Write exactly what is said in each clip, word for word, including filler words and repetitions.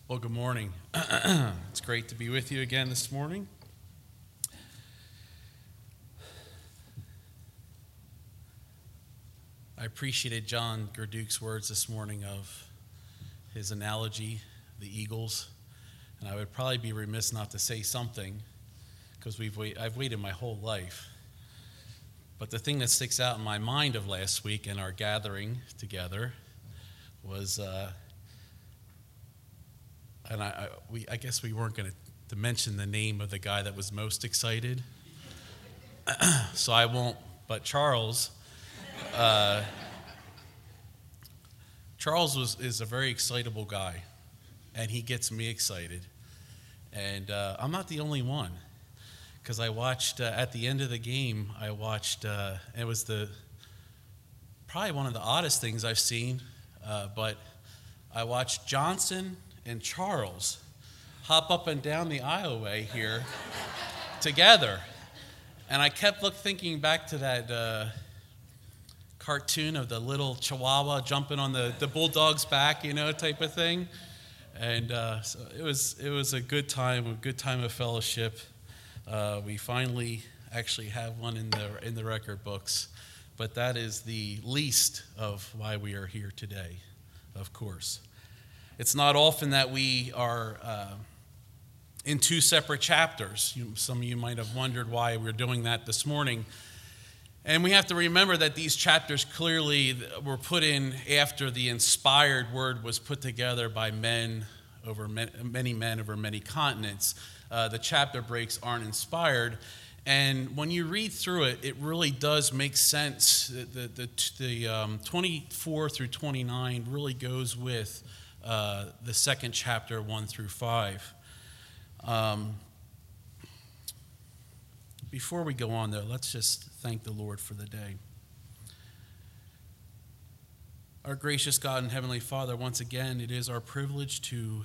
Well, good morning. It's great to be with you again this morning. I appreciated John Gerduke's words this morning of his analogy, the eagles, and I would probably be remiss not to say something because we've wait, I've waited my whole life. But the thing that sticks out in my mind of last week in our gathering together was, uh, and I, I, we, I guess we weren't going to mention the name of the guy that was most excited, so I won't. But Charles, uh, Charles was is a very excitable guy, and he gets me excited. And uh, I'm not the only one, because I watched uh, at the end of the game. I watched. Uh, it was the probably one of the oddest things I've seen, uh, but I watched Johnson and Charles hop up and down the aisleway here together. And I kept look, thinking back to that uh, cartoon of the little chihuahua jumping on the, the bulldog's back, you know, type of thing. And uh, so it was it was a good time, a good time of fellowship. Uh, we finally actually have one in the in the record books, but that is the least of why we are here today, of course. It's not often that we are uh, in two separate chapters. You, some of you might have wondered why we're doing that this morning. And we have to remember that these chapters clearly were put in after the inspired word was put together by men over many men over many continents. Uh, the chapter breaks aren't inspired. And when you read through it, it really does make sense. The, the, the, the um, twenty-four through twenty-nine really goes with Uh, the second chapter, one through five. Um, before we go on, though, let's just thank the Lord for the day. Our gracious God and Heavenly Father, once again, it is our privilege to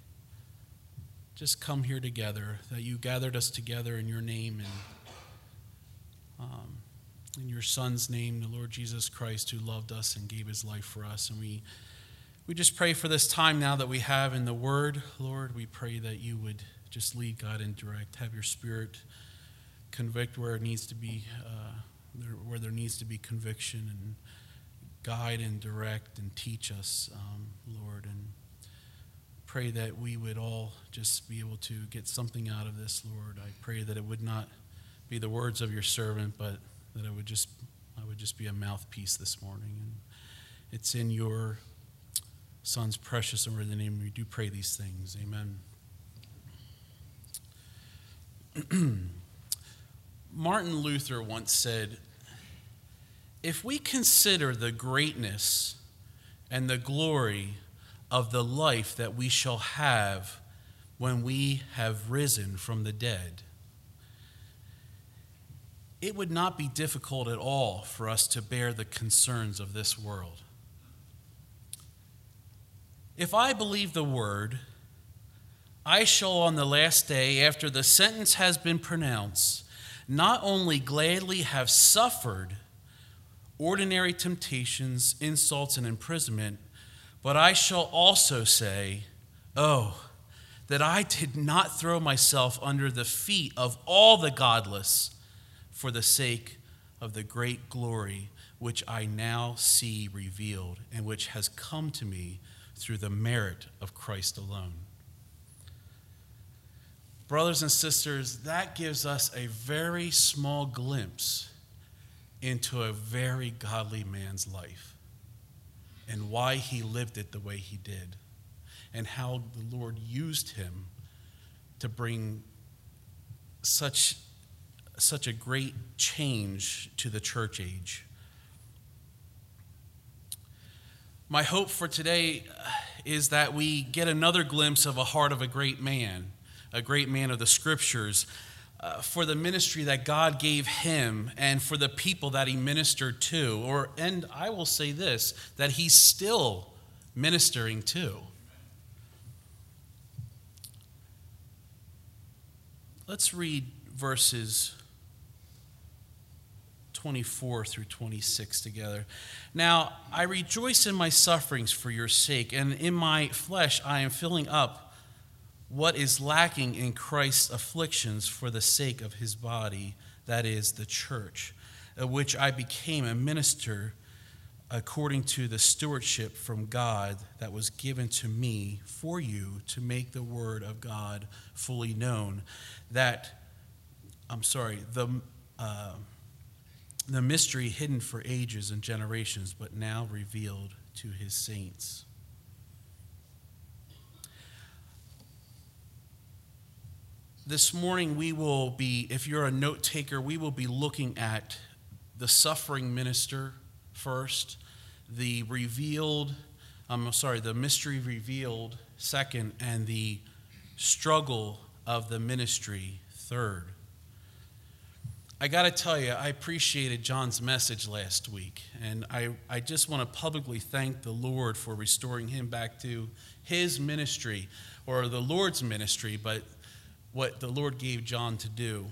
just come here together, that you gathered us together in your name and um, in your Son's name, the Lord Jesus Christ, who loved us and gave his life for us. And we We just pray for this time now that we have in the Word, Lord. We pray that you would just lead, God, and direct. Have your Spirit convict where it needs to be, uh, there, where there needs to be conviction, and guide and direct and teach us, um, Lord. And pray that we would all just be able to get something out of this, Lord. I pray that it would not be the words of your servant, but that it would just, I would just be a mouthpiece this morning. And it's in your Son's precious and worthy name we do pray these things. Amen. Martin Luther once said, "If we consider the greatness and the glory of the life that we shall have when we have risen from the dead, it would not be difficult at all for us to bear the concerns of this world. If I believe the word, I shall on the last day, after the sentence has been pronounced, not only gladly have suffered ordinary temptations, insults, and imprisonment, but I shall also say, oh, that I did not throw myself under the feet of all the godless for the sake of the great glory which I now see revealed and which has come to me through the merit of Christ alone." Brothers and sisters, that gives us a very small glimpse into a very godly man's life and why he lived it the way he did and how the Lord used him to bring such, such a great change to the church age. My hope for today is that we get another glimpse of a heart of a great man, a great man of the Scriptures, uh, for the ministry that God gave him and for the people that he ministered to, or and I will say this, that he's still ministering to. Let's read verses twenty-four through twenty-six together. "Now I rejoice in my sufferings for your sake, and in my flesh I am filling up what is lacking in Christ's afflictions for the sake of his body, that is, the church, of which I became a minister according to the stewardship from God that was given to me for you to make the word of God fully known. That, I'm sorry, the, uh, the mystery hidden for ages and generations, but now revealed to his saints. This morning we will be, if you're a note taker, we will be looking at the suffering minister first, the revealed, I'm sorry, the mystery revealed second, and the struggle of the ministry third. I got to tell you, I appreciated John's message last week, and I, I just want to publicly thank the Lord for restoring him back to his ministry, or the Lord's ministry, but what the Lord gave John to do.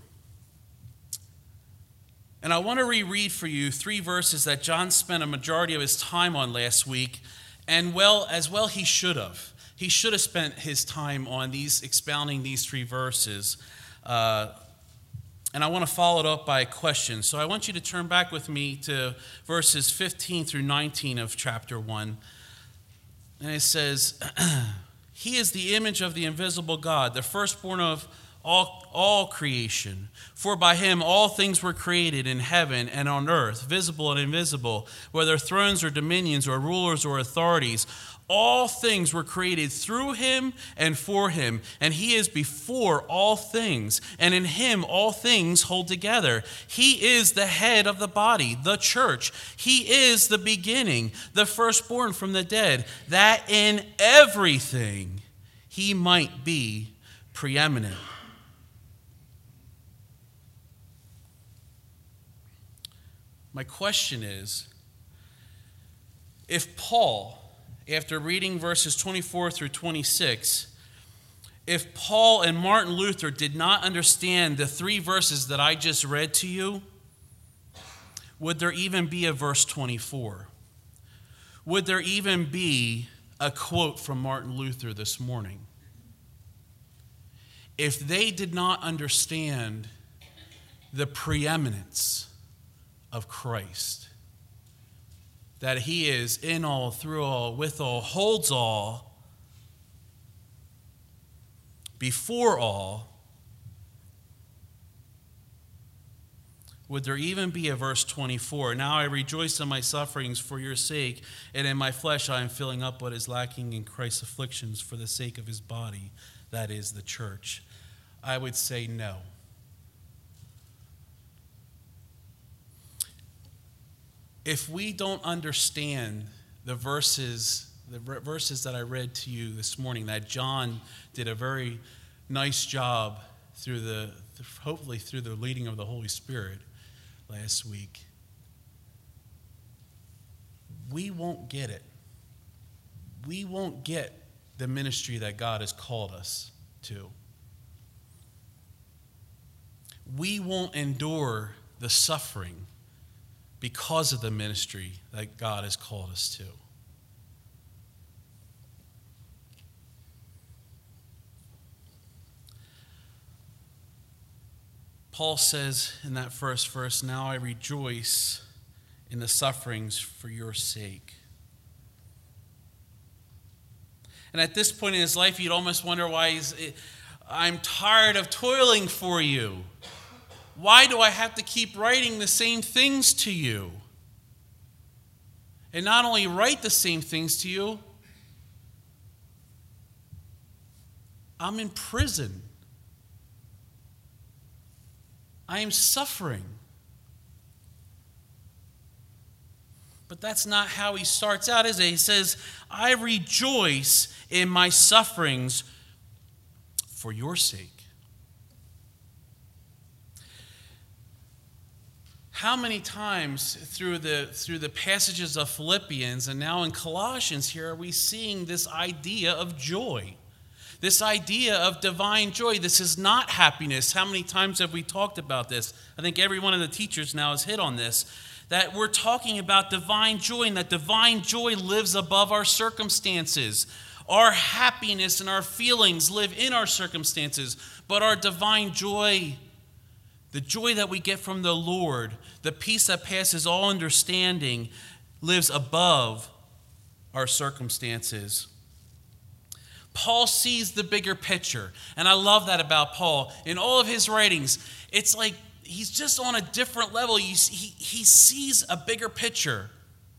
And I want to reread for you three verses that John spent a majority of his time on last week, and well, as well he should have. He should have spent his time on these, expounding these three verses. Uh, and I want to follow it up by a question. So I want you to turn back with me to verses fifteen through nineteen of chapter one. And it says, He is the image of the invisible God, the firstborn of all, all creation. For by him all things were created in heaven and on earth, visible and invisible, whether thrones or dominions or rulers or authorities. All things were created through him and for him, and he is before all things, and in him all things hold together. He is the head of the body, the church. He is the beginning, the firstborn from the dead, that in everything he might be preeminent. My question is, if Paul, after reading verses twenty-four through twenty-six, if Paul and Martin Luther did not understand the three verses that I just read to you, would there even be a verse twenty-four? Would there even be a quote from Martin Luther this morning? If they did not understand the preeminence of Christ, that he is in all, through all, with all, holds all, before all, would there even be a verse twenty-four? Now I rejoice in my sufferings for your sake, and in my flesh I am filling up what is lacking in Christ's afflictions for the sake of his body, that is the church. I would say no. If we don't understand the verses, the verses that I read to you this morning, that John did a very nice job through the, hopefully through the leading of the Holy Spirit last week, we won't get it. We won't get the ministry that God has called us to. We won't endure the suffering because of the ministry that God has called us to. Paul says in that first verse, now I rejoice in the sufferings for your sake. And at this point in his life, you'd almost wonder why he's, I'm tired of toiling for you. Why do I have to keep writing the same things to you? And not only write the same things to you, I'm in prison. I am suffering. But that's not how he starts out, is it? He says, I rejoice in my sufferings for your sake. How many times through the through the passages of Philippians and now in Colossians here are we seeing this idea of joy? This idea of divine joy. This is not happiness. How many times have we talked about this? I think every one of the teachers now has hit on this. That we're talking about divine joy, and that divine joy lives above our circumstances. Our happiness and our feelings live in our circumstances, but our divine joy, the joy that we get from the Lord, the peace that passes all understanding, lives above our circumstances. Paul sees the bigger picture, and I love that about Paul. In all of his writings, it's like he's just on a different level. He, he, he sees a bigger picture.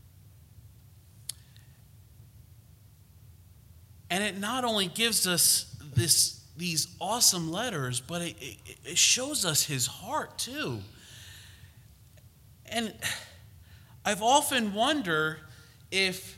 And it not only gives us this, these awesome letters, but it, it, it shows us his heart too. And I've often wondered if,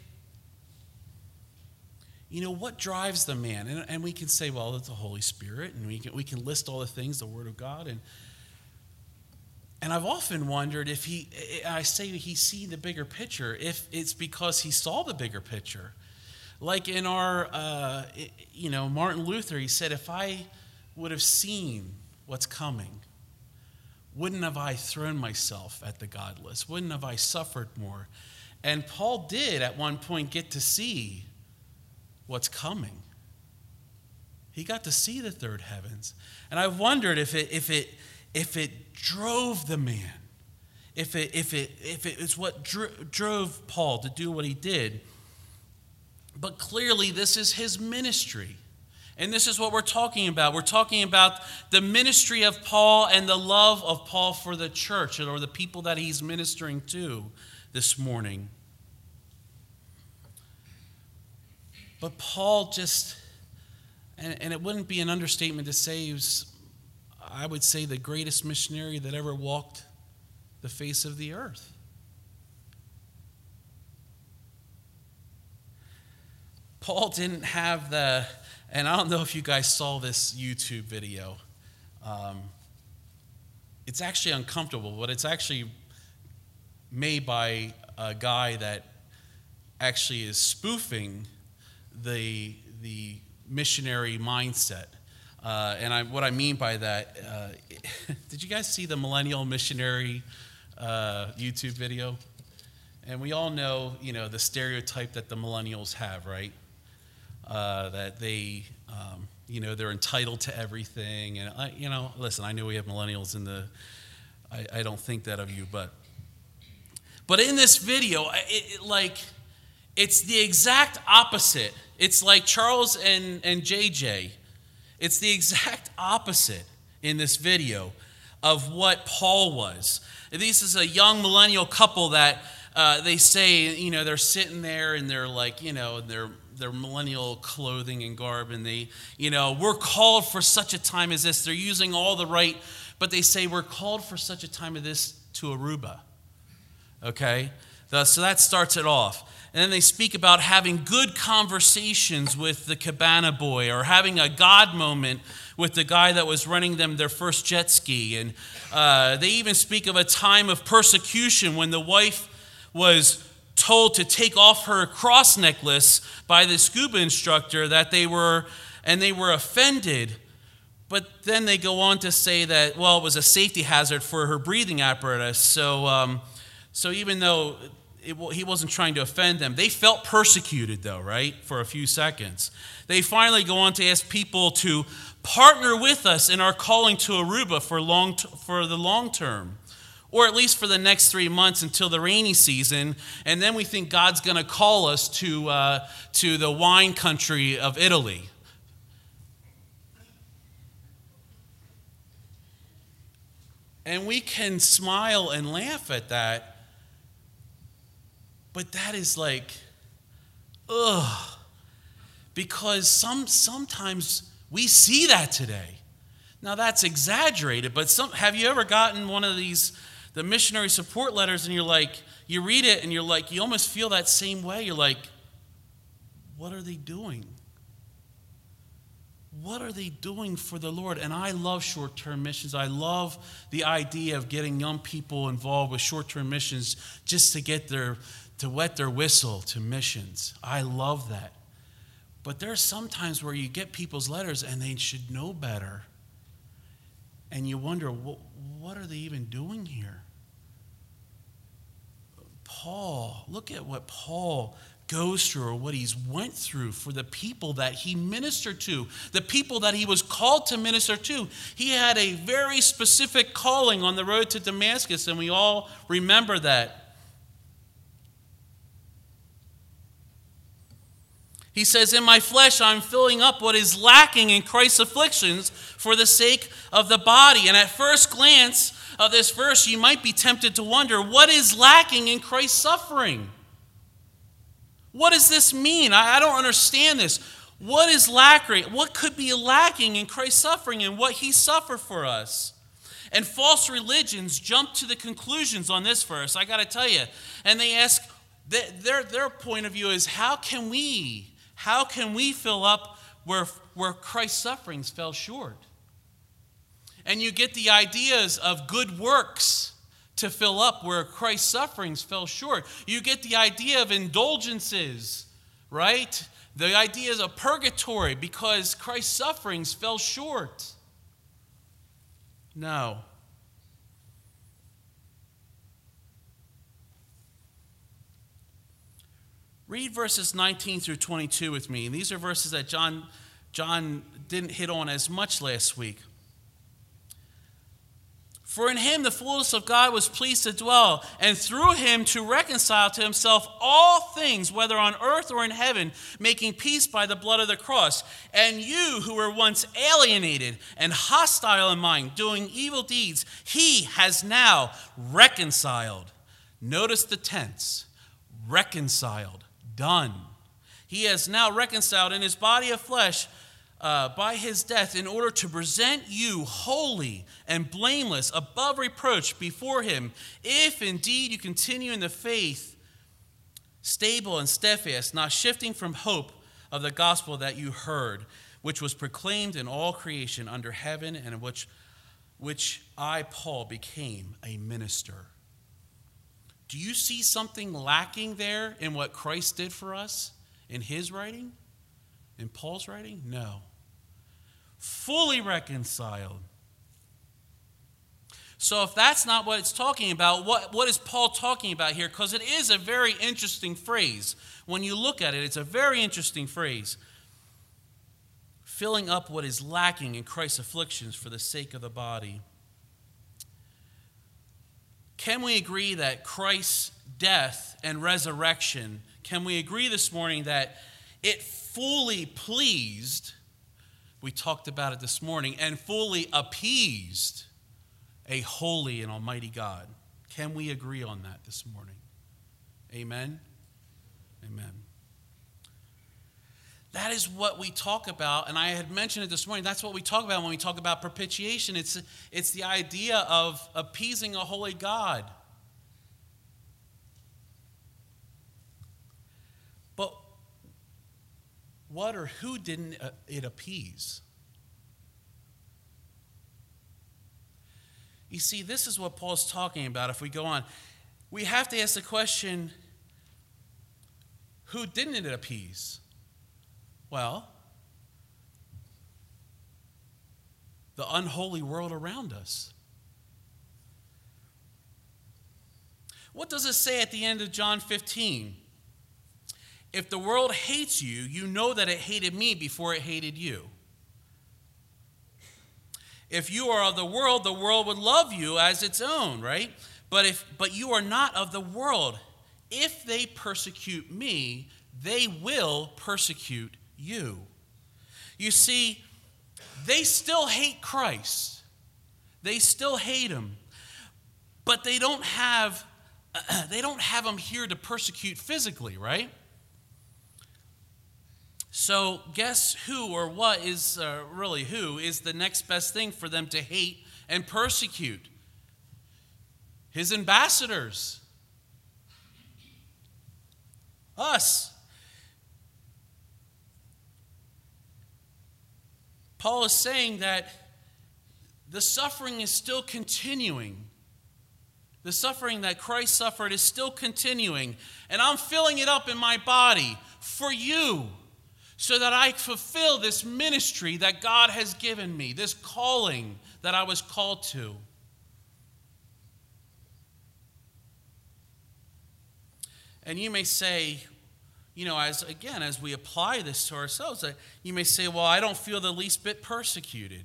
you know, what drives the man? And, and we can say, well, it's the Holy Spirit, and we can, we can list all the things, the Word of God. And, and I've often wondered if he, I say he see the bigger picture, if it's because he saw the bigger picture. Like in our, uh, you know, Martin Luther, he said, if I would have seen what's coming, wouldn't have I thrown myself at the godless? Wouldn't have I suffered more? And Paul did at one point get to see what's coming. He got to see the third heavens. And I wondered if it if it if it drove the man, if it if it if it is what dro- drove Paul to do what he did. But clearly this is his ministry. And this is what we're talking about. We're talking about the ministry of Paul and the love of Paul for the church, or the people that he's ministering to this morning. But Paul just, and, and it wouldn't be an understatement to say he was, I would say, the greatest missionary that ever walked the face of the earth. Paul didn't have the, and I don't know if you guys saw this YouTube video. Um, it's actually uncomfortable, but it's actually made by a guy that actually is spoofing the the missionary mindset. Uh, and I, what I mean by that, uh, did you guys see the Millennial Missionary uh, YouTube video? And we all know, you know, the stereotype that the millennials have, right? Uh, that they, um, you know, they're entitled to everything. And, I, you know, listen, I know we have millennials in the, I, I don't think that of you, but, but in this video, it, it, like, it's the exact opposite. It's like Charles and, and J J. It's the exact opposite in this video of what Paul was. This is a young millennial couple that uh, they say, you know, they're sitting there and they're like, you know, they're their millennial clothing and garb, and they, you know, we're called for such a time as this. They're using all the right, but they say we're called for such a time as this to Aruba. Okay? So that starts it off. And then they speak about having good conversations with the cabana boy, or having a God moment with the guy that was running them their first jet ski. And uh, they even speak of a time of persecution when the wife was told to take off her cross necklace by the scuba instructor, that they were, and they were offended. But then they go on to say that, well, it was a safety hazard for her breathing apparatus. So, um, so even though it, he wasn't trying to offend them, they felt persecuted, though, right, for a few seconds. They finally go on to ask people to partner with us in our calling to Aruba for long for the long term, or at least for the next three months until the rainy season. And then we think God's going to call us to, uh, to the wine country of Italy. And we can smile and laugh at that, but that is like, ugh. Because some sometimes we see that today. Now that's exaggerated, but some, have you ever gotten one of these, the missionary support letters, and you're like, you read it and you're like, you almost feel that same way. You're like, what are they doing? What are they doing for the Lord? And I love short-term missions. I love the idea of getting young people involved with short-term missions just to get their, to wet their whistle to missions. I love that. But there's some times where you get people's letters and they should know better. And you wonder, what are they even doing here? Paul, look at what Paul goes through or what he's went through for the people that he ministered to, the people that he was called to minister to. He had a very specific calling on the road to Damascus, and we all remember that. He says, in my flesh I'm filling up what is lacking in Christ's afflictions for the sake of the body. And at first glance of this verse, you might be tempted to wonder, what is lacking in Christ's suffering? What does this mean? I, I don't understand this. What is lacking? What could be lacking in Christ's suffering and what he suffered for us? And false religions jump to the conclusions on this verse, I got to tell you. And they ask, their, their point of view is, how can we How can we fill up where, where Christ's sufferings fell short? And you get the ideas of good works to fill up where Christ's sufferings fell short. You get the idea of indulgences, right? The ideas of purgatory because Christ's sufferings fell short. No. Read verses nineteen through twenty-two with me. And these are verses that John, John didn't hit on as much last week. For in him the fullness of God was pleased to dwell, and through him to reconcile to himself all things, whether on earth or in heaven, making peace by the blood of the cross. And you who were once alienated and hostile in mind, doing evil deeds, he has now reconciled. Notice the tense. Reconciled. Done. He has now reconciled in his body of flesh uh, by his death in order to present you holy and blameless above reproach before him, if indeed you continue in the faith, stable and steadfast, not shifting from hope of the gospel that you heard, which was proclaimed in all creation under heaven, and in which, which I, Paul, became a minister. Do you see something lacking there in what Christ did for us in his writing? In Paul's writing? No. Fully reconciled. So if that's not what it's talking about, what, what is Paul talking about here? Because it is a very interesting phrase. When you look at it, it's a very interesting phrase. Filling up what is lacking in Christ's afflictions for the sake of the body. Can we agree that Christ's death and resurrection, can we agree this morning that it fully pleased, we talked about it this morning, and fully appeased a holy and almighty God? Can we agree on that this morning? Amen? Amen. That is what we talk about, and I had mentioned it this morning. That's what we talk about when we talk about propitiation. It's, it's the idea of appeasing a holy God. But what or who didn't it appease? You see, this is what Paul's talking about. If we go on, we have to ask the question, who didn't it appease? Well, the unholy world around us. What does it say at the end of John fifteen? If the world hates you, you know that it hated me before it hated you. If you are of the world, the world would love you as its own, right? But if but you are not of the world. If they persecute me, they will persecute you. You see, they still hate Christ. They still hate him. But they don't have they don't have him here to persecute physically, right? So guess who or what is uh, really who is the next best thing for them to hate and persecute? His ambassadors. Us. Paul is saying that the suffering is still continuing. The suffering that Christ suffered is still continuing. And I'm filling it up in my body for you so that I fulfill this ministry that God has given me, this calling that I was called to. And you may say, you know, as again, as we apply this to ourselves, uh, you may say, well, I don't feel the least bit persecuted.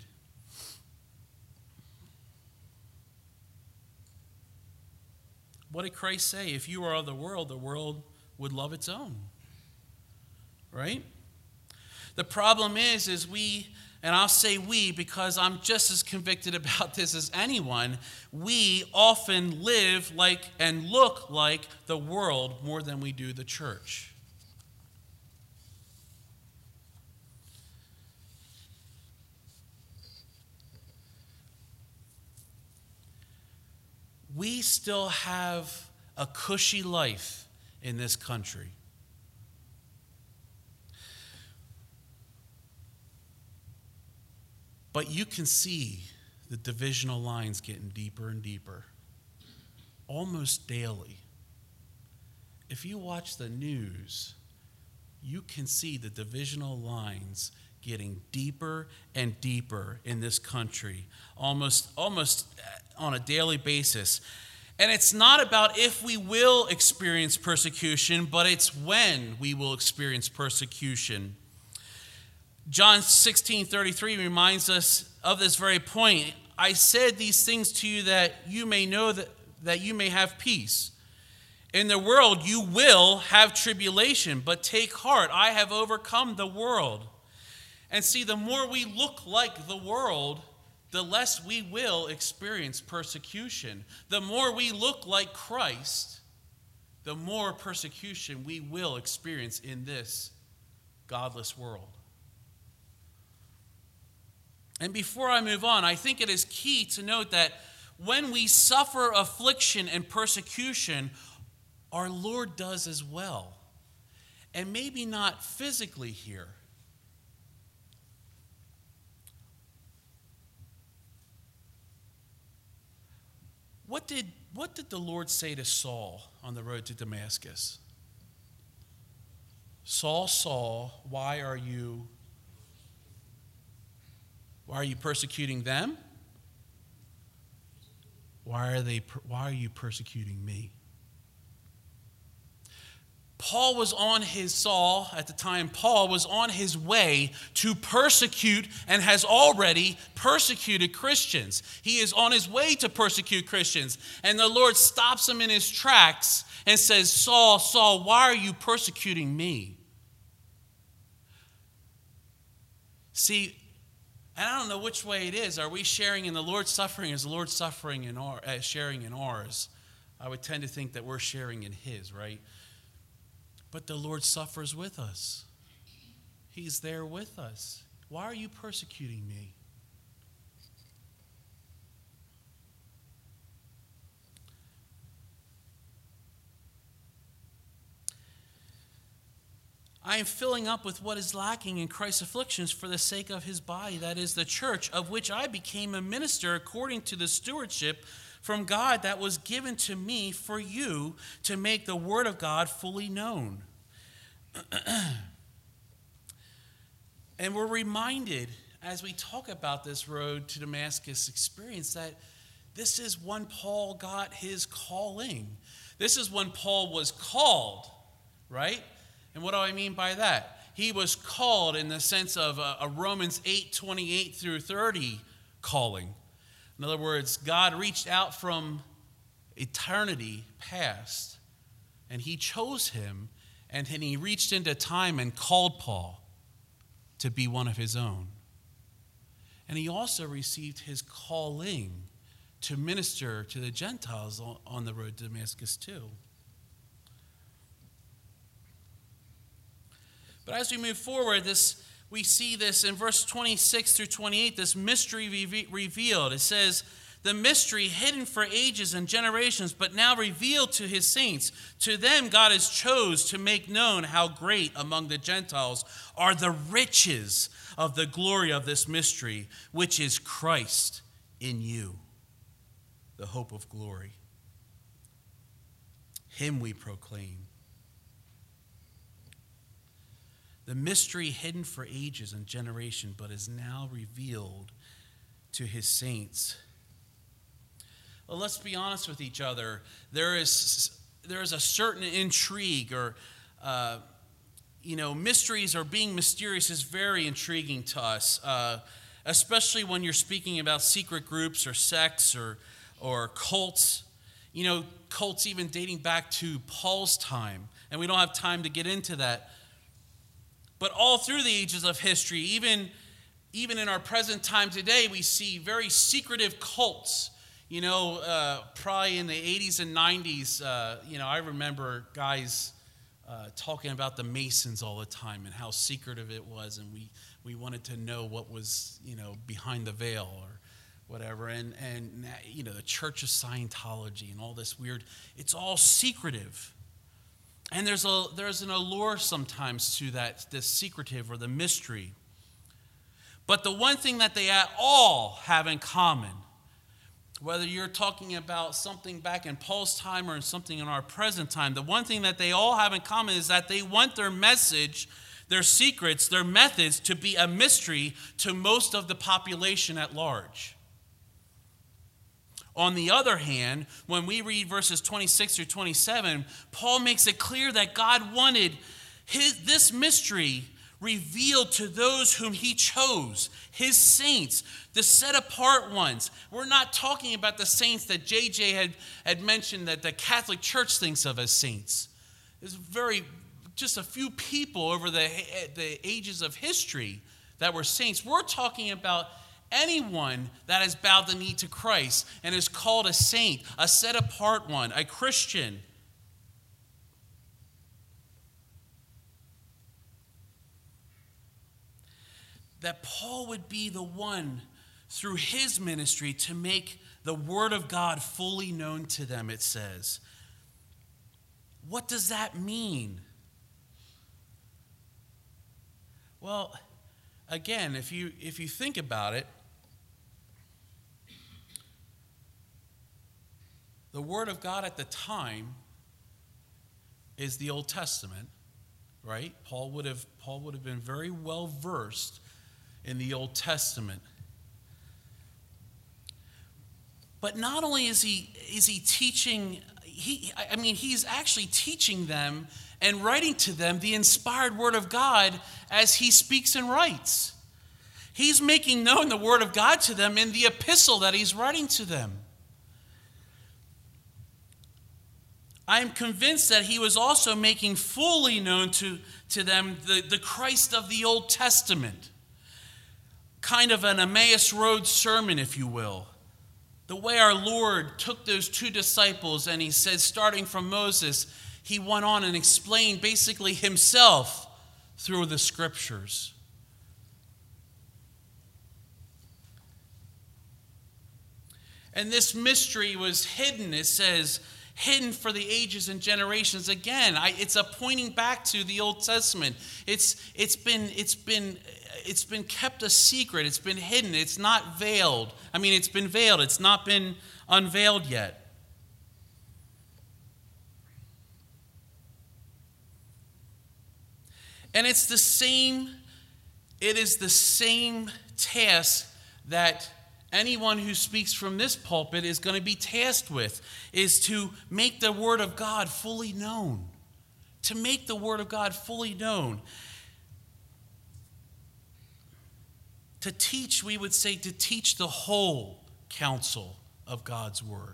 What did Christ say? If you are of the world, the world would love its own. Right? The problem is, is we, and I'll say we because I'm just as convicted about this as anyone, we often live like and look like the world more than we do the church. We still have a cushy life in this country. But you can see the divisional lines getting deeper and deeper, almost daily. If you watch the news, you can see the divisional lines getting deeper and deeper in this country, almost, almost on a daily basis. And it's not about if we will experience persecution, but it's when we will experience persecution. John sixteen thirty-three reminds us of this very point. I said these things to you that you may know that, that you may have peace. In the world you will have tribulation, but take heart, I have overcome the world. And see, the more we look like the world, the less we will experience persecution. The more we look like Christ, the more persecution we will experience in this godless world. And before I move on, I think it is key to note that when we suffer affliction and persecution, our Lord does as well. And maybe not physically here. What did, what did the Lord say to Saul on the road to Damascus? Saul, Saul, why are you, why are you persecuting them? Why are they, why are you persecuting me? Paul was on his, Saul, at the time, Paul was on his way to persecute and has already persecuted Christians. He is on his way to persecute Christians. And the Lord stops him in his tracks and says, Saul, Saul, why are you persecuting me? See, and I don't know which way it is. Are we sharing in the Lord's suffering? Is the Lord suffering in our, uh, sharing in ours? I would tend to think that we're sharing in his, right? But the Lord suffers with us. He's there with us. Why are you persecuting me? I am filling up with what is lacking in Christ's afflictions for the sake of his body, that is the church, of which I became a minister according to the stewardship from God that was given to me for you to make the word of God fully known. And we're reminded as we talk about this road to Damascus experience that this is when Paul got his calling. This is when Paul was called, right? And what do I mean by that? He was called in the sense of a, a Romans eight twenty-eight through thirty calling. In other words, God reached out from eternity past, and he chose him, and then he reached into time and called Paul to be one of his own. And he also received his calling to minister to the Gentiles on the road to Damascus too. But as we move forward, this we see this in verse twenty-six through twenty-eight, this mystery re- revealed. It says, the mystery hidden for ages and generations, but now revealed to his saints. To them God has chose to make known how great among the Gentiles are the riches of the glory of this mystery, which is Christ in you, the hope of glory. Him we proclaim. The mystery hidden for ages and generation, but is now revealed to his saints. Well, let's be honest with each other. There is, there is a certain intrigue or uh, you know, mysteries or being mysterious is very intriguing to us, uh, especially when you're speaking about secret groups or sects or, or cults. You know, cults even dating back to Paul's time, and we don't have time to get into that. But all through the ages of history, even, even in our present time today, we see very secretive cults. You know, uh, probably in the eighties and nineties, uh, you know, I remember guys uh, talking about the Masons all the time and how secretive it was, and we, we wanted to know what was, you know, behind the veil or whatever. And, and, you know, the Church of Scientology and all this weird, it's all secretive. And there's a there's an allure sometimes to that, this secretive or the mystery. But the one thing that they all have in common, whether you're talking about something back in Paul's time or something in our present time, the one thing that they all have in common is that they want their message, their secrets, their methods to be a mystery to most of the population at large. On the other hand, when we read verses twenty-six through twenty-seven, Paul makes it clear that God wanted his, this mystery revealed to those whom he chose, his saints, the set-apart ones. We're not talking about the saints that J J had, had mentioned that the Catholic Church thinks of as saints. There's very, just a few people over the, the ages of history that were saints. We're talking about anyone that has bowed the knee to Christ and is called a saint, a set-apart one, a Christian. That Paul would be the one through his ministry to make the Word of God fully known to them, it says. What does that mean? Well, again, if you if you think about it, the Word of God at the time is the Old Testament, right? Paul would have Paul would have been very well versed in the Old Testament. But not only is he is he teaching, he I mean he's actually teaching them and writing to them the inspired Word of God as he speaks and writes. He's making known the Word of God to them in the epistle that he's writing to them. I am convinced that he was also making fully known to, to them the, the Christ of the Old Testament. Kind of an Emmaus Road sermon, if you will. The way our Lord took those two disciples and he said, starting from Moses, he went on and explained basically himself through the scriptures. And this mystery was hidden, it says, hidden for the ages and generations. Again, I, it's a pointing back to the Old Testament. It's it's been it's been it's been kept a secret. It's been hidden. It's not veiled. I mean, it's been veiled. It's not been unveiled yet. And it's the same. It is the same task that anyone who speaks from this pulpit is going to be tasked with, is to make the Word of God fully known. To make the Word of God fully known. To teach, we would say, to teach the whole counsel of God's Word.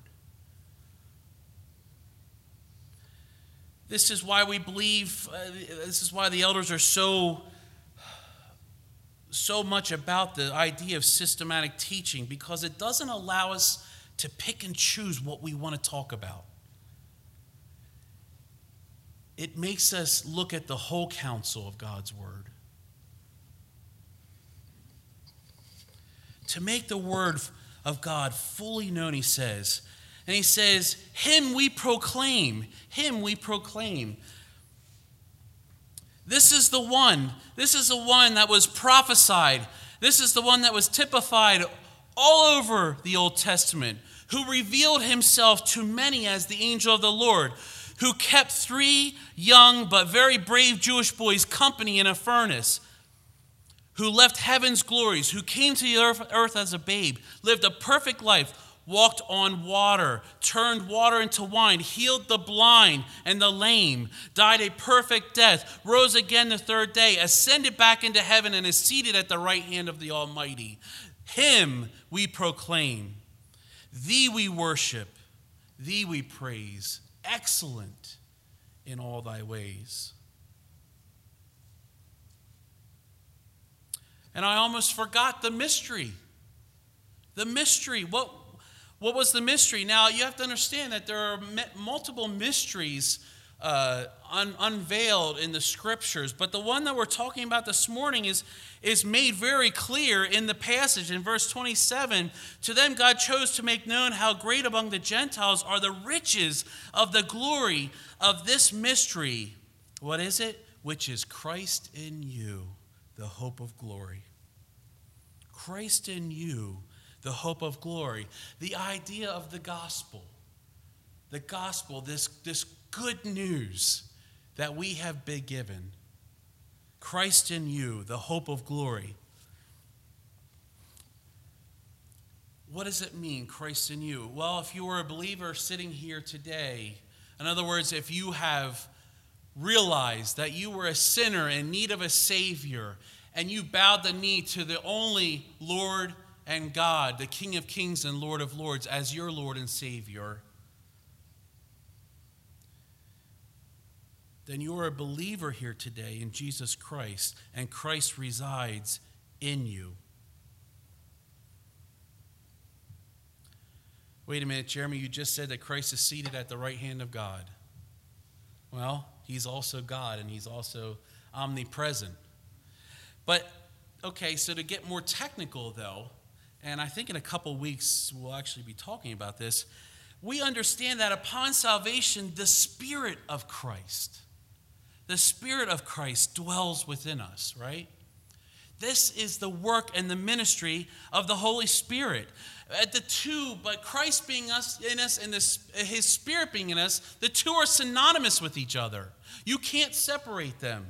This is why we believe, uh, this is why the elders are so so much about the idea of systematic teaching, because it doesn't allow us to pick and choose what we want to talk about. It makes us look at the whole counsel of God's Word. To make the Word of God fully known, he says. And he says, him we proclaim. Him we proclaim. This is the one. This is the one that was prophesied. This is the one that was typified all over the Old Testament, who revealed himself to many as the angel of the Lord, who kept three young but very brave Jewish boys company in a furnace, who left heaven's glories, who came to the earth, earth as a babe, lived a perfect life, walked on water, turned water into wine, healed the blind and the lame, died a perfect death, rose again the third day, ascended back into heaven, and is seated at the right hand of the Almighty. Him we proclaim. Thee we worship. Thee we praise. Excellent in all thy ways. And I almost forgot the mystery. The mystery. What, what was the mystery? Now, you have to understand that there are multiple mysteries uh, un, unveiled in the Scriptures. But the one that we're talking about this morning is, is made very clear in the passage in verse twenty-seven. To them God chose to make known how great among the Gentiles are the riches of the glory of this mystery. What is it? Which is Christ in you, the hope of glory. Christ in you, the hope of glory. The idea of the gospel. The gospel, this, this good news that we have been given. Christ in you, the hope of glory. What does it mean, Christ in you? Well, if you are a believer sitting here today, in other words, if you have realized that you were a sinner in need of a Savior, and you bowed the knee to the only Lord and God, the King of Kings and Lord of Lords, as your Lord and Savior, then you are a believer here today in Jesus Christ, and Christ resides in you. Wait a minute, Jeremy, you just said that Christ is seated at the right hand of God. Well, he's also God, and he's also omnipresent. But, okay, so to get more technical, though, and I think in a couple weeks we'll actually be talking about this, we understand that upon salvation, the Spirit of Christ, the Spirit of Christ dwells within us, right? This is the work and the ministry of the Holy Spirit. At the two, but Christ being us in us and this, his Spirit being in us, the two are synonymous with each other. You can't separate them.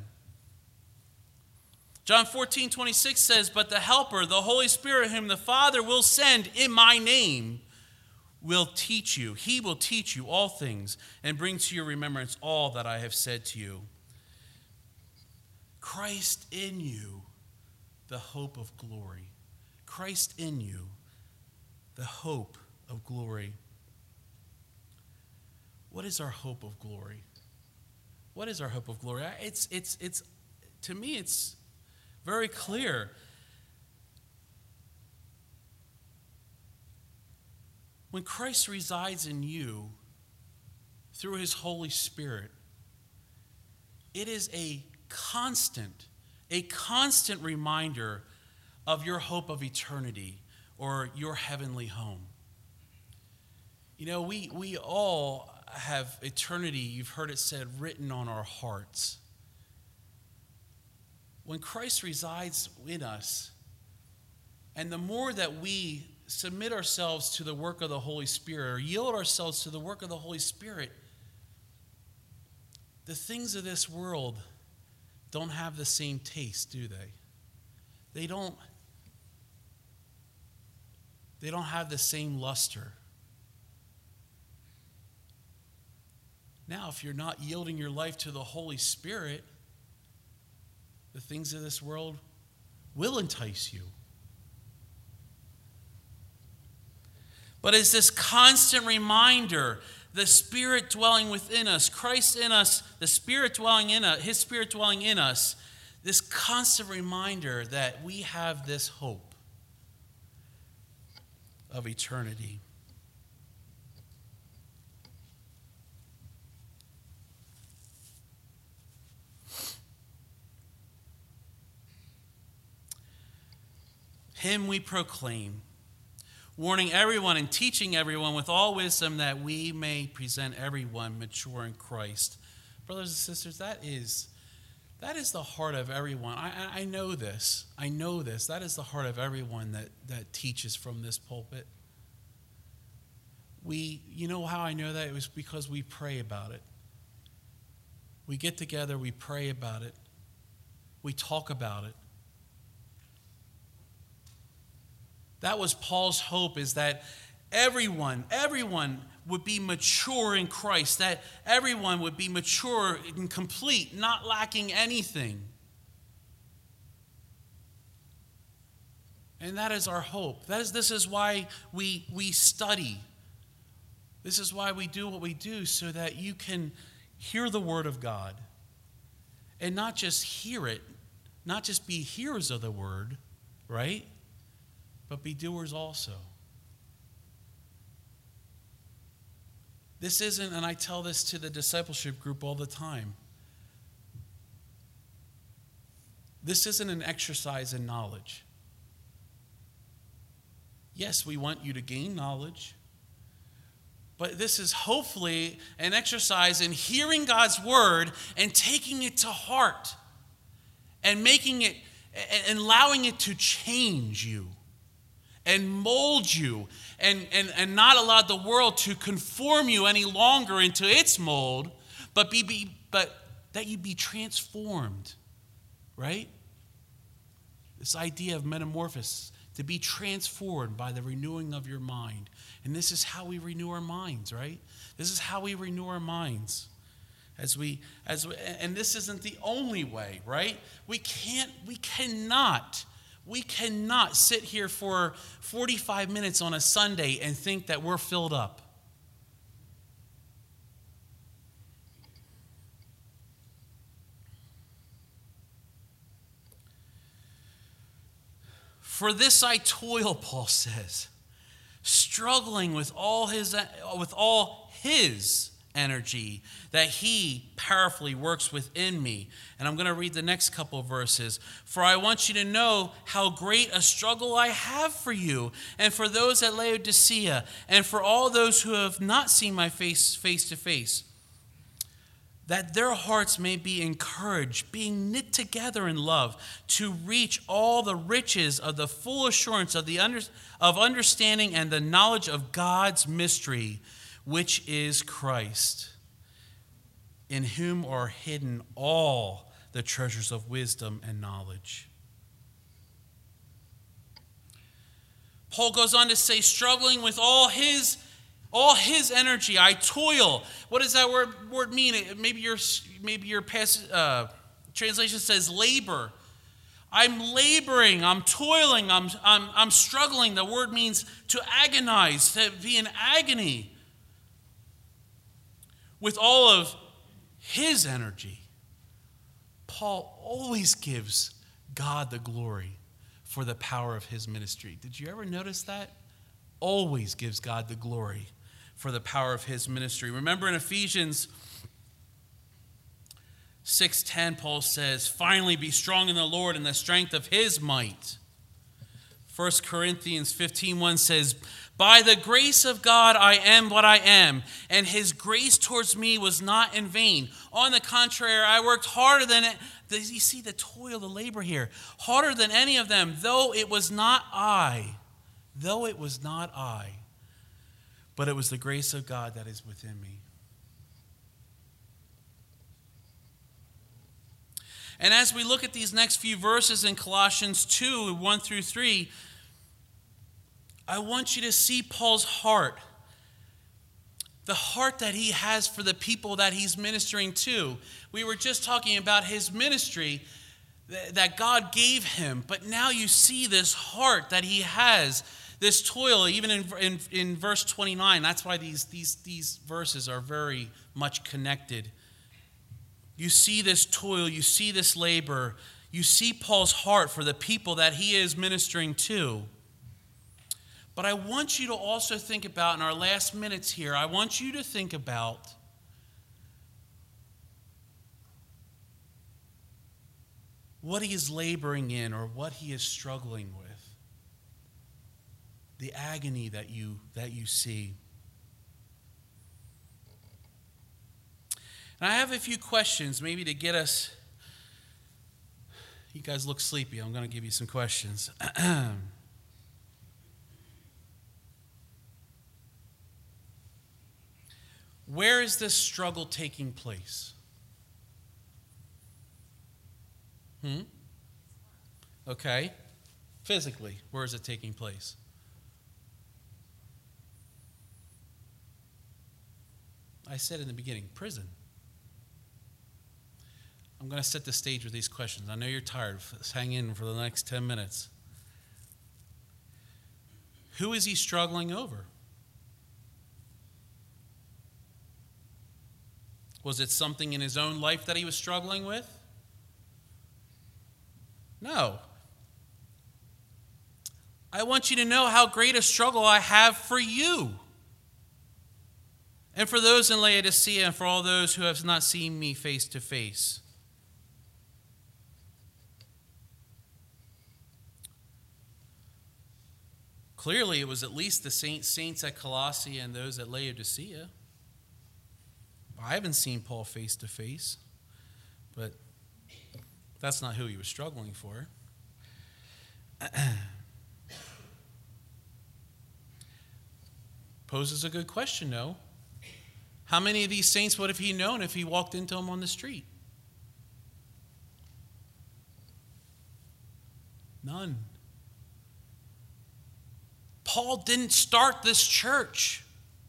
John fourteen twenty-six says, but the Helper, the Holy Spirit, whom the Father will send in my name, will teach you. He will teach you all things and bring to your remembrance all that I have said to you. Christ in you, the hope of glory. Christ in you, the hope of glory. What is our hope of glory? What is our hope of glory? It's, it's, it's, to me, it's very clear. When Christ resides in you through his Holy Spirit, it is a constant, a constant reminder of your hope of eternity or your heavenly home. You know, we, we all have eternity, you've heard it said, written on our hearts. When Christ resides in us, and the more that we submit ourselves to the work of the Holy Spirit or yield ourselves to the work of the Holy Spirit, the things of this world don't have the same taste, do they? They don't, they don't have the same luster. Now, if you're not yielding your life to the Holy Spirit, the things of this world will entice you. But it's this constant reminder, the Spirit dwelling within us, Christ in us, the Spirit dwelling in us, his Spirit dwelling in us, this constant reminder that we have this hope of eternity. Him we proclaim, warning everyone and teaching everyone with all wisdom that we may present everyone mature in Christ. Brothers and sisters, that is, that is the heart of everyone. I, I know this. I know this. That is the heart of everyone that, that teaches from this pulpit. We, you know how I know that? It was because we pray about it. We get together, we pray about it. We talk about it. That was Paul's hope, is that everyone, everyone would be mature in Christ, that everyone would be mature and complete, not lacking anything. And that is our hope. That is, this is why we, we study. This is why we do what we do, so that you can hear the word of God. And not just hear it, not just be hearers of the word, right? But be doers also. This isn't, and I tell this to the discipleship group all the time, this isn't an exercise in knowledge. Yes, we want you to gain knowledge, but this is hopefully an exercise in hearing God's word and taking it to heart and making it and allowing it to change you and mold you and, and, and not allow the world to conform you any longer into its mold, but be, be but that you be transformed, right? This idea of metamorphosis, to be transformed by the renewing of your mind. And this is how we renew our minds, right? This is how we renew our minds. As we, as we, and this isn't the only way, right? We can't, we cannot, we cannot sit here for forty-five minutes on a Sunday and think that we're filled up. For this I toil, Paul says, struggling with all his with all his energy that he powerfully works within me. And I'm going to read the next couple of verses. For I want you to know how great a struggle I have for you, and for those at Laodicea, and for all those who have not seen my face face to face, that their hearts may be encouraged, being knit together in love, to reach all the riches of the full assurance of the under, of understanding and the knowledge of God's mystery, which is Christ, in whom are hidden all the treasures of wisdom and knowledge. Paul goes on to say, struggling with all his All his energy, I toil. What does that word, word mean? Maybe your maybe your past, uh, translation says labor. I'm laboring. I'm toiling. I'm I'm I'm struggling. The word means to agonize, to be in agony. With all of his energy, Paul always gives God the glory for the power of his ministry. Did you ever notice that? Always gives God the glory for the power of his ministry. Remember in Ephesians six ten, Paul says, finally be strong in the Lord and the strength of his might. First Corinthians fifteen one says, by the grace of God I am what I am, and his grace towards me was not in vain. On the contrary, I worked harder than it. You see the toil, the labor here. Harder than any of them, though it was not I. Though it was not I. But it was the grace of God that is within me. And as we look at these next few verses in Colossians two, one through three, I want you to see Paul's heart. The heart that he has for the people that he's ministering to. We were just talking about his ministry that God gave him. But now you see this heart that he has, this toil, even in, in, in verse twenty-nine. That's why these, these, these verses are very much connected. You see this toil, you see this labor, you see Paul's heart for the people that he is ministering to. But I want you to also think about, in our last minutes here, I want you to think about what he is laboring in or what he is struggling with. The agony that you, that you see. And I have a few questions maybe to get us. You guys look sleepy. I'm going to give you some questions. Where is this struggle taking place? Hmm? Okay. Physically, where is it taking place? I said in the beginning, prison. I'm going to set the stage with these questions. I know you're tired. Let's hang in for the next ten minutes. Who is he struggling over? Was it something in his own life that he was struggling with? No. I want you to know how great a struggle I have for you. And for those in Laodicea and for all those who have not seen me face to face. Clearly, it was at least the saints, saints at Colossae and those at Laodicea. I haven't seen Paul face to face, but that's not who he was struggling for. Poses a good question, though. How many of these saints would have he known if he walked into them on the street? None. Paul didn't start this church.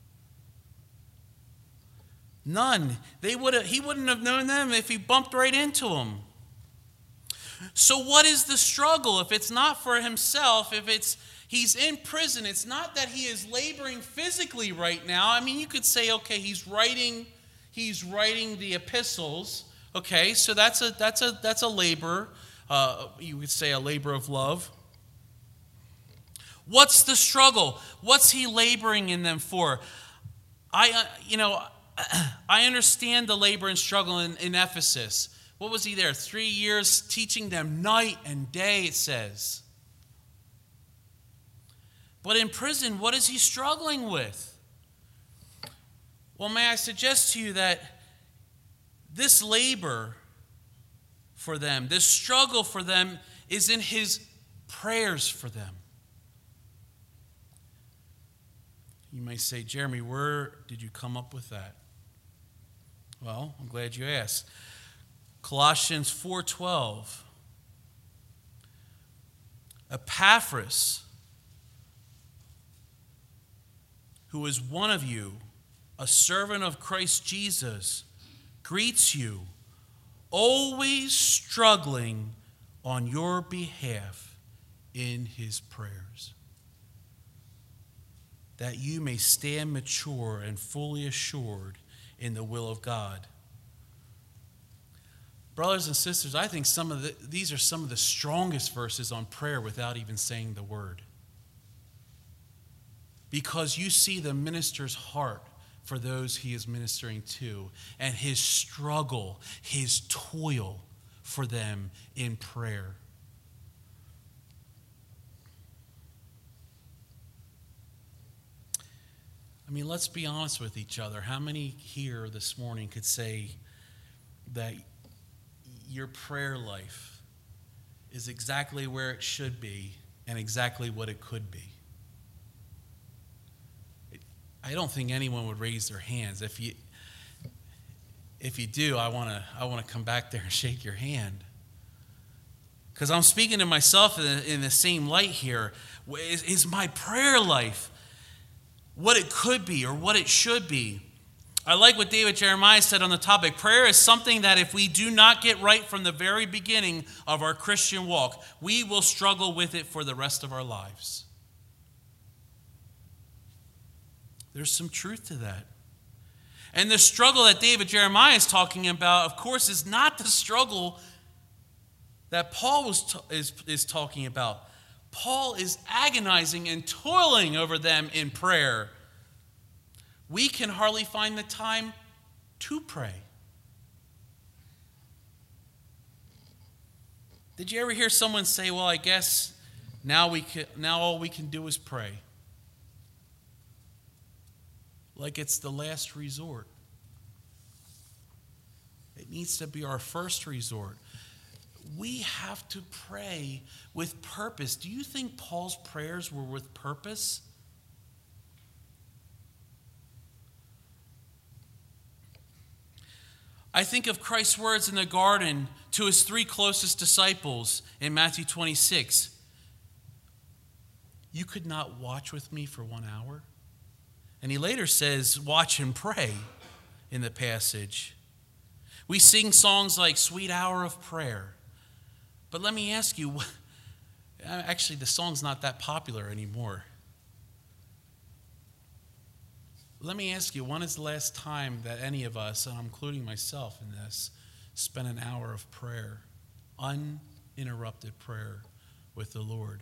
None. They would have, he wouldn't have known them if he bumped right into them. So what is the struggle? If it's not for himself, if it's he's in prison, it's not that he is laboring physically right now. I mean, you could say, okay, he's writing, he's writing the epistles. Okay, so that's a that's a that's a labor. Uh, you would say a labor of love. What's the struggle? What's he laboring in them for? I, uh, you know, I understand the labor and struggle in, in Ephesus. What was he there? Three years teaching them night and day, it says. But in prison, what is he struggling with? Well, may I suggest to you that this labor for them, this struggle for them, is in his prayers for them. You may say, Jeremy, where did you come up with that? Well, I'm glad you asked. Colossians four twelve. Epaphras, who is one of you, a servant of Christ Jesus, greets you, always struggling on your behalf in his prayers, that you may stand mature and fully assured in the will of God. Brothers and sisters, I think some of the, these are some of the strongest verses on prayer without even saying the word. Because you see the minister's heart for those he is ministering to, and his struggle, his toil for them in prayer. I mean, let's be honest with each other. How many here this morning could say that your prayer life is exactly where it should be and exactly what it could be? I don't think anyone would raise their hands. If you, if you do, I want to I want to come back there and shake your hand. Because I'm speaking to myself in the, in the same light here. Is, is my prayer life what it could be or what it should be? I like what David Jeremiah said on the topic. Prayer is something that if we do not get right from the very beginning of our Christian walk, we will struggle with it for the rest of our lives. There's some truth to that. And the struggle that David Jeremiah is talking about, of course, is not the struggle that Paul was t- is, is talking about. Paul is agonizing and toiling over them in prayer. We can hardly find the time to pray. Did you ever hear someone say, well, I guess now we can, now all we can do is pray? Like it's the last resort. It needs to be our first resort. We have to pray with purpose. Do you think Paul's prayers were with purpose? I think of Christ's words in the garden to his three closest disciples in Matthew twenty-six. You could not watch with me for one hour? And he later says, watch and pray. in the passage. We sing songs like Sweet Hour of Prayer. But let me ask you, actually the song's not that popular anymore. Let me ask you, when is the last time that any of us, and I'm including myself in this, spent an hour of prayer, uninterrupted prayer with the Lord?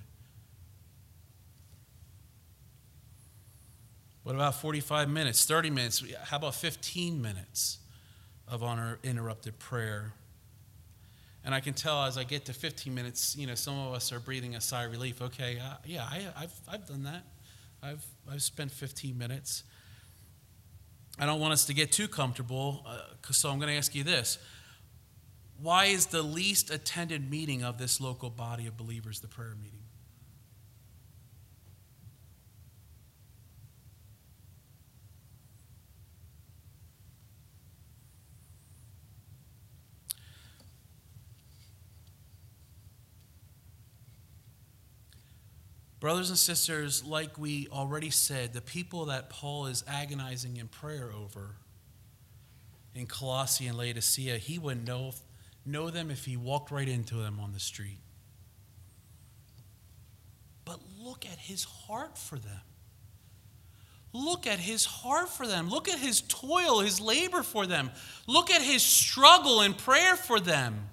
What about forty-five minutes, thirty minutes? How about fifteen minutes of uninterrupted prayer? And I can tell as I get to fifteen minutes, you know, some of us are breathing a sigh of relief. Okay, uh, yeah, I, I've I've done that. I've I've spent fifteen minutes. I don't want us to get too comfortable, uh, so I'm going to ask you this. Why is the least attended meeting of this local body of believers the prayer meeting? Brothers and sisters, like we already said, the people that Paul is agonizing in prayer over in Colossae and Laodicea, he would know, know them if he walked right into them on the street. But look at his heart for them. Look at his heart for them. Look at his toil, his labor for them. Look at his struggle and prayer for them.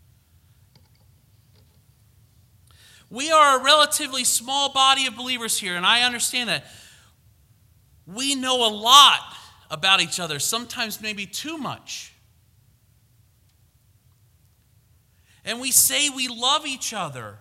We are a relatively small body of believers here, and I understand that. We know a lot about each other, sometimes maybe too much. And we say we love each other.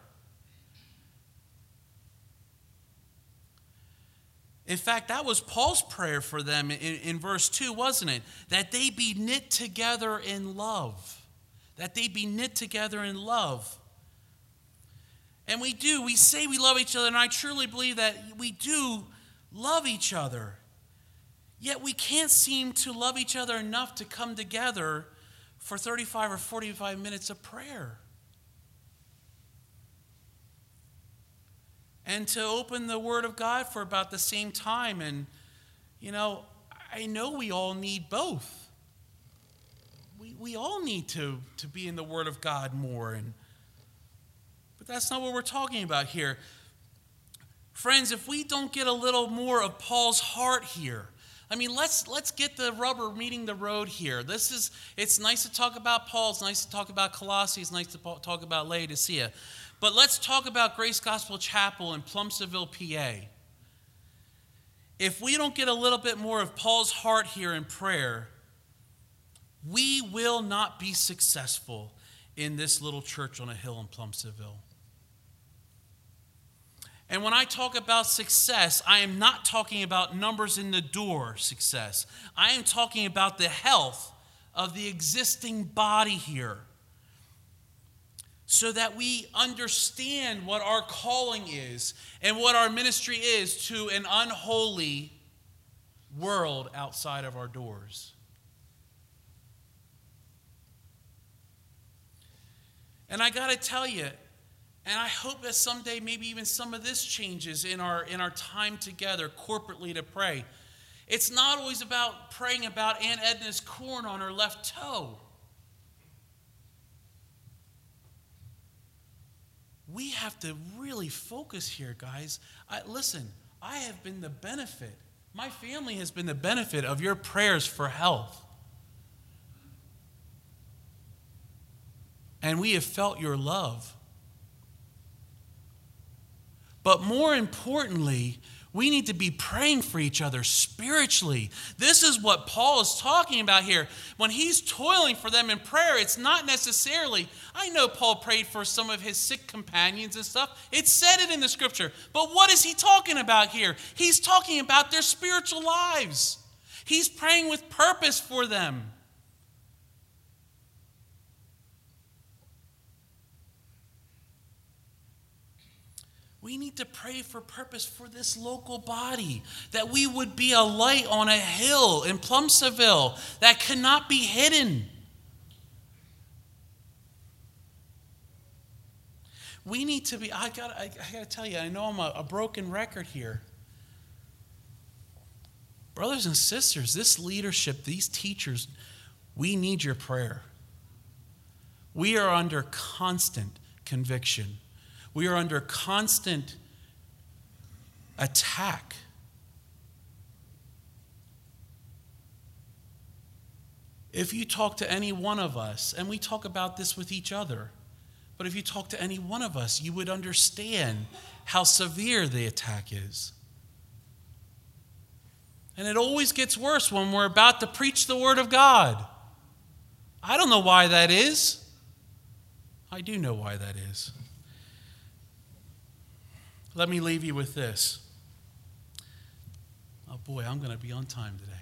In fact, that was Paul's prayer for them in, in verse two, wasn't it? That they be knit together in love. That they be knit together in love. And we do. We say we love each other, and I truly believe that we do love each other. Yet we can't seem to love each other enough to come together for thirty-five or forty-five minutes of prayer. And to open the Word of God for about the same time. And, you know, I know we all need both. We, we all need to, to be in the Word of God more. And But that's not what we're talking about here. Friends, if we don't get a little more of Paul's heart here, I mean, let's let's get the rubber meeting the road here. This is, it's nice to talk about Paul, it's nice to talk about Colossae, it's nice to talk about Laodicea. But let's talk about Grace Gospel Chapel in Plumsonville, P A. If we don't get a little bit more of Paul's heart here in prayer, we will not be successful in this little church on a hill in Plumsonville. And when I talk about success, I am not talking about numbers in the door success. I am talking about the health of the existing body here, so that we understand what our calling is and what our ministry is to an unholy world outside of our doors. And I got to tell you, and I hope that someday maybe even some of this changes in our in our time together corporately to pray. It's not always about praying about Aunt Edna's corn on her left toe. We have to really focus here, guys. I, listen, I have been the benefit. My family has been the benefit of your prayers for health. And we have felt your love. But more importantly, we need to be praying for each other spiritually. This is what Paul is talking about here. When he's toiling for them in prayer, it's not necessarily, I know Paul prayed for some of his sick companions and stuff. It said it in the scripture. But what is he talking about here? He's talking about their spiritual lives. He's praying with purpose for them. We need to pray for purpose for this local body, that we would be a light on a hill in Plumsonville that cannot be hidden. We need to be, I got I, I got to tell you, I know I'm a, a broken record here. Brothers and sisters, this leadership, these teachers, we need your prayer. We are under constant conviction. We are under constant attack. If you talk to any one of us, and we talk about this with each other, but if you talk to any one of us, you would understand how severe the attack is. And it always gets worse when we're about to preach the Word of God. I don't know why that is. I do know why that is. Let me leave you with this. Oh boy, I'm going to be on time today.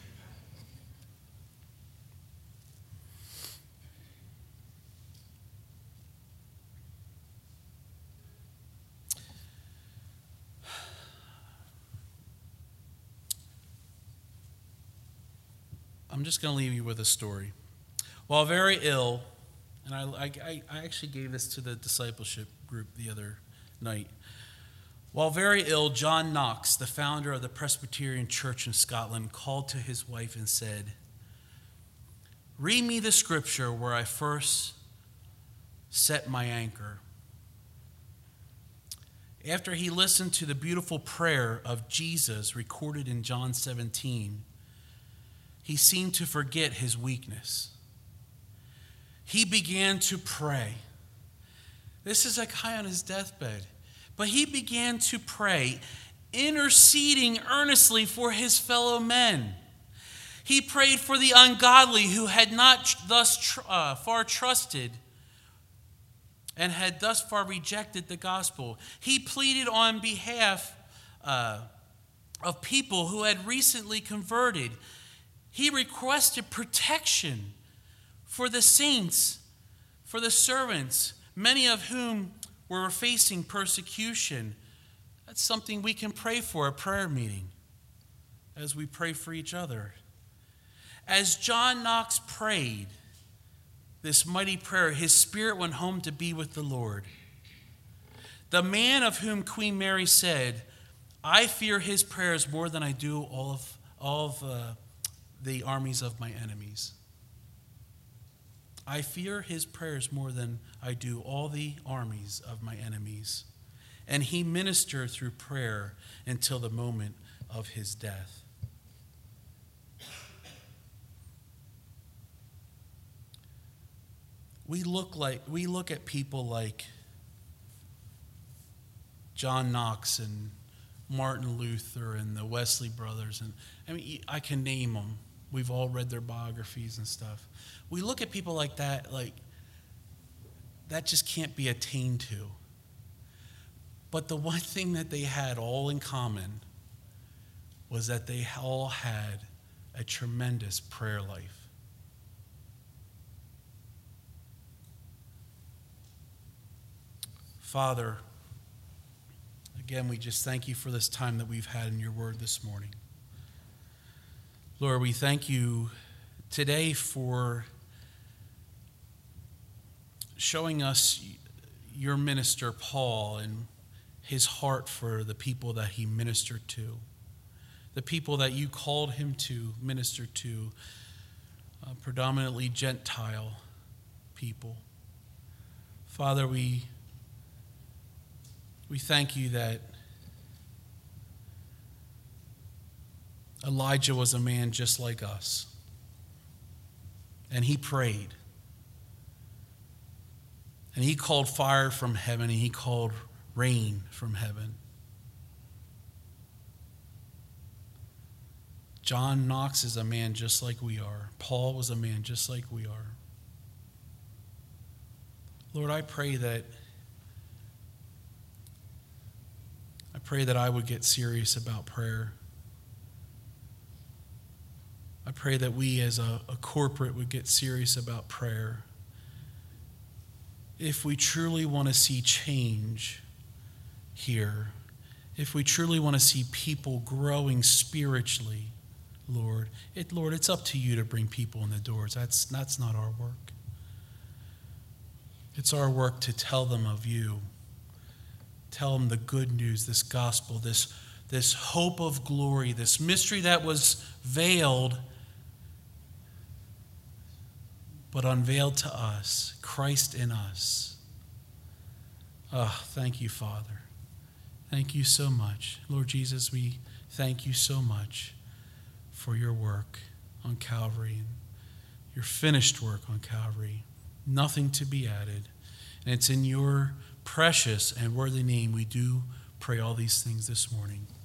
I'm just going to leave you with a story. While very ill, and I, I, I actually gave this to the discipleship group the other night. While very ill, John Knox, the founder of the Presbyterian Church in Scotland, called to his wife and said, "Read me the scripture where I first set my anchor." After he listened to the beautiful prayer of Jesus recorded in John seventeen, he seemed to forget his weakness. He began to pray. This is a guy on his deathbed. But he began to pray, interceding earnestly for his fellow men. He prayed for the ungodly who had not thus tr- uh, far trusted and had thus far rejected the gospel. He pleaded on behalf uh, of people who had recently converted. He requested protection for the saints, for the servants, many of whom were facing persecution. That's something we can pray for, a prayer meeting, as we pray for each other. As John Knox prayed this mighty prayer, his spirit went home to be with the Lord. The man of whom Queen Mary said, "I fear his prayers more than I do all of, all of uh, the armies of my enemies." I fear his prayers more than I do all the armies of my enemies. And he ministered through prayer until the moment of his death. We look like we look at people like John Knox and Martin Luther and the Wesley brothers, and I mean I can name them. We've all read their biographies and stuff. We look at people like that, like that just can't be attained to. But the one thing that they had all in common was that they all had a tremendous prayer life. Father, again, we just thank you for this time that we've had in your word this morning. Lord, we thank you today for showing us your minister, Paul, and his heart for the people that he ministered to, the people that you called him to minister to, uh, predominantly Gentile people. Father, we, we thank you that Elijah was a man just like us, and he prayed. And he called fire from heaven, and he called rain from heaven. John Knox is a man just like we are. Paul was a man just like we are. Lord, I pray that I pray that I would get serious about prayer. I pray that we as a, a corporate would get serious about prayer. If we truly want to see change here, if we truly want to see people growing spiritually, Lord, it, Lord, it's up to you to bring people in the doors. That's, that's not our work. It's our work to tell them of you. Tell them the good news, this gospel, this, this hope of glory, this mystery that was veiled but unveiled to us, Christ in us. Oh, thank you, Father. Thank you so much. Lord Jesus, we thank you so much for your work on Calvary, and your finished work on Calvary. Nothing to be added. And it's in your precious and worthy name we do pray all these things this morning.